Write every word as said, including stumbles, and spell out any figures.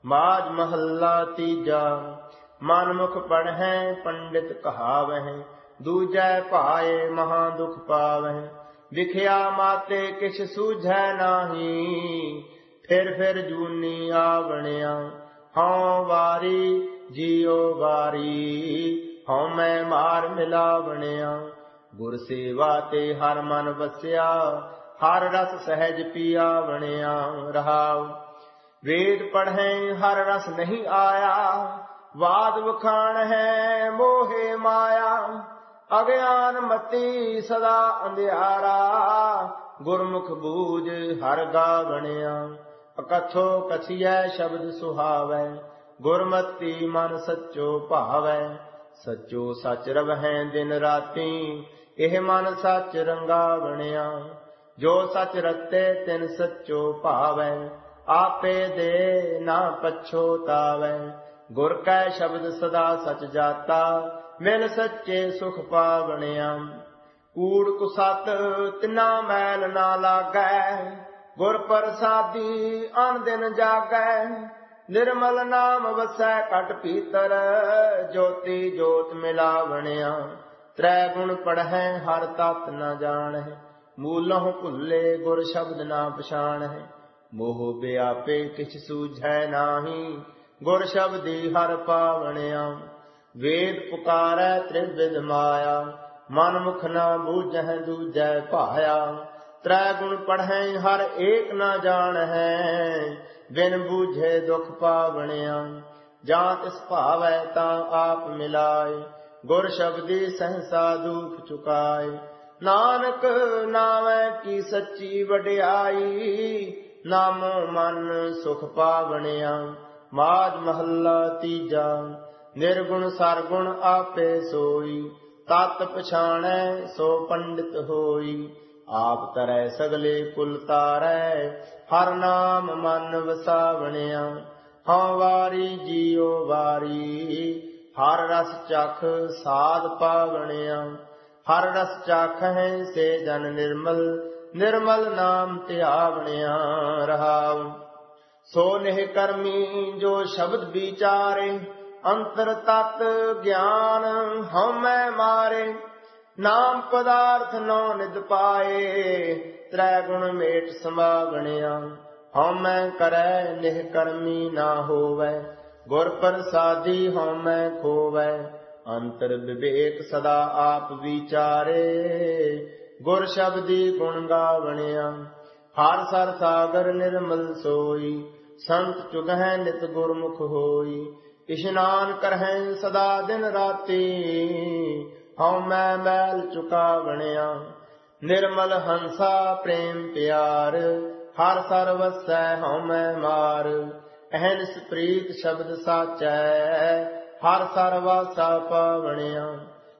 ਮਾਝ ਮਹੱਲਾ ਤੀਜਾ। ਮਨਮੁਖ ਪੜ੍ਹੈ ਪੰਡਿਤ ਕਹਾਵਹਿ, ਦੂਜੈ ਭਾਏ ਮਹਾ ਦੁਖ ਪਾਵਹਿ। ਵਿਖਿਆ ਮਾਤੇ ਕਿਛ ਸੂਝੈ ਨਾਹੀ, ਫਿਰ ਫਿਰ ਜੂਨੀ ਆਵਣਿਆ। ਹਉ ਵਾਰੀ ਜੀਉ ਵਾਰੀ, ਹਉ ਮੈਂ ਮਾਰ ਮਿਲਾਵਣਿਆ। ਗੁਰ ਸੇਵਾ ਤੇ ਹਰ ਮਨ ਵਸਿਆ, ਹਰ ਰਸ ਸਹਿਜ ਪੀਆ ਵਣਿਆ। ਰਹਾਉ ਵੇਦ ਪੜ੍ਹੈ ਹਰ ਰਸ ਨਹੀਂ ਆਇਆ, ਵਾਦ ਵਖਾਣ ਹੈ ਮੋਹਿ ਮਾਇਆ। ਅਗਿਆਨ ਮਤੀ ਸਦਾ ਅੰਧਿਆਰਾ, ਗੁਰਮੁਖ ਬੂਝ ਹਰ ਗਾਵਣਿਆ। ਅਕਥੋ ਕਥੀਐ ਸ਼ਬਦ ਸੁਹਾਵੈ, ਗੁਰਮਤੀ ਮਨ ਸੱਚੋ ਭਾਵੈ। ਸੱਚੋ ਸੱਚ ਰਵਹਿ ਦਿਨ ਰਾਤੀ, ਇਹ ਮਨ ਸੱਚ ਰੰਗਾਵਣਿਆ। ਜੋ ਸੱਚ ਰਤੇ ਤਿਨ ਸੱਚੋ ਭਾਵੈ, ਆਪੇ ਦੇ ਨਾ ਪਛੋਤਾਵੈ। ਗੁਰ ਕੈ ਸ਼ਬਦ ਸਦਾ ਸਚ ਜਾਤਾ, ਮਿਲ ਸੱਚੇ ਸੁਖ ਪਾਵਣਿਆ। ਕੂੜ ਕੁਸਤ ਤਿਨਾ ਮੈਲ ਨਾ ਲਾਗੈ, ਗੁਰ ਪ੍ਰਸਾਦੀ ਅਨ ਦਿਨ ਜਾਗੈ। ਨਿਰਮਲ ਨਾਮ ਵਸੈ ਘਟ ਭੀਤਰ, ਜੋਤੀ ਜੋਤ ਮਿਲਾਵਣਿਆ। ਤ੍ਰੈ ਗੁਣ ਪੜ੍ਹੈ ਹਰ ਤਤ ਨ ਜਾਣਹਿ, ਮੂਲਹੁ ਭੁੱਲੇ ਗੁਰ ਸ਼ਬਦ ਨਾ ਪਛਾਣਹਿ। ਮੋਹ ਵਿਆਪੇ ਕਿਛ ਸੂਝੈ ਨਾਹੀ, ਗੁਰ ਸ਼ਬਦੀ ਹਰ ਪਾਵਣਿਆ। ਵੇਦ ਪੁਕਾਰੈ ਤ੍ਰਿਵਿਧ ਮਾਇਆ, ਮਨ ਮੁਖ ਨਾ ਬੂਝਹਿ ਦੂਜੈ ਭਾਇਆ। ਤ੍ਰੈ ਗੁਣ ਪੜ੍ਹੈ ਹਰ ਏਕ ਨ ਜਾਣਹਿ, ਬਿਨ ਬੂਝੇ ਦੁਖ ਪਾਵਣਿਆ। ਜਾਂ ਤਿਸ ਭਾਵੈ ਤਾਂ ਆਪ ਮਿਲਾਏ, ਗੁਰ ਸ਼ਬਦੀ ਸਹਸਾ ਦੁਖ ਚੁਕਾਏ। ਨਾਨਕ ਨਾਵੈ ਕੀ ਸੱਚੀ ਵਡਿਆਈ, ਨਾਮੋ ਮਨ ਸੁਖ ਪਾਵਣਿਆ। ਮਾਝ ਮਹੱਲਾ ਤੀਜਾ। ਨਿਰਗੁਣ ਸਰਗੁਣ ਆਪੇ ਸੋਈ, ਤਤ ਪਛਾਣੈ ਸੋ ਪੰਡਿਤ ਹੋਈ। ਆਪ ਤਰੈ ਸਗਲੇ ਕੁਲ ਤਾਰੈ, ਹਰ ਨਾਮ ਮਨ ਵਸਾਵਣਿਆ। ਹਉ ਵਾਰੀ ਜੀਉ ਵਾਰੀ, ਹਰ ਰਸ ਚਖ ਸਾਧ ਪਾਵਣਿਆ। ਹਰ ਰਸ ਚਾਖਹਿ ਸੇ ਜਨ ਨਿਰਮਲ, ਨਿਰਮਲ ਨਾਮ ਧਿਆਵਣਿਆ। ਰਹਾਉ ਸੋ ਨਿਹ ਕਰਮੀ ਜੋ ਸ਼ਬਦ ਵਿਚਾਰੇ, ਅੰਤਰ ਤਤ ਗਿਆਨ ਹਉਮੈ ਮਾਰੇ। ਨਾਮ ਪਦਾਰਥ ਨੌ ਨਿਧ ਪਾਏ, ਤ੍ਰੈ ਗੁਣ ਮੇਟ ਸੰਭਾਵਣਿਆ। ਹਉਮੈ ਕਰੈ ਨਿਹ ਕਰਮੀ ਨਾ ਹੋਵੈ, ਗੁਰ ਪ੍ਰਸਾਦੀ ਹਉਮੈ ਖੋਵੈ। ਅੰਤਰ ਵਿਵੇਕ ਸਦਾ ਆਪ ਵਿਚਾਰੇ, ਗੁਰ ਸ਼ਬਦੀ ਗੁਣ ਗਾਵਣਿਆ। ਹਰ ਸਰ ਸਾਗਰ ਨਿਰਮਲ ਸੋਈ, ਸੰਤ ਚੁਗਹਿ ਨਿਤ ਗੁਰਮੁਖ ਹੋਈ। ਇਸ਼ਨਾਨ ਕਰਹਿ ਸਦਾ ਦਿਨ ਰਾਤੀ, ਹਉਮੈ ਮੈਲ ਚੁਕਾਵਣਿਆ। ਨਿਰਮਲ ਹੰਸਾ ਪ੍ਰੇਮ ਪਿਆਰ, ਹਰ ਸਰ ਵਸੈ ਹਉਮੈ ਮਾਰ। ਅਹਨਿਸ ਪ੍ਰੀਤ ਸ਼ਬਦ ਸਾਚੈ, ਹਰ ਸਰ ਵਾਸਾ ਪਾਵਣਿਆ।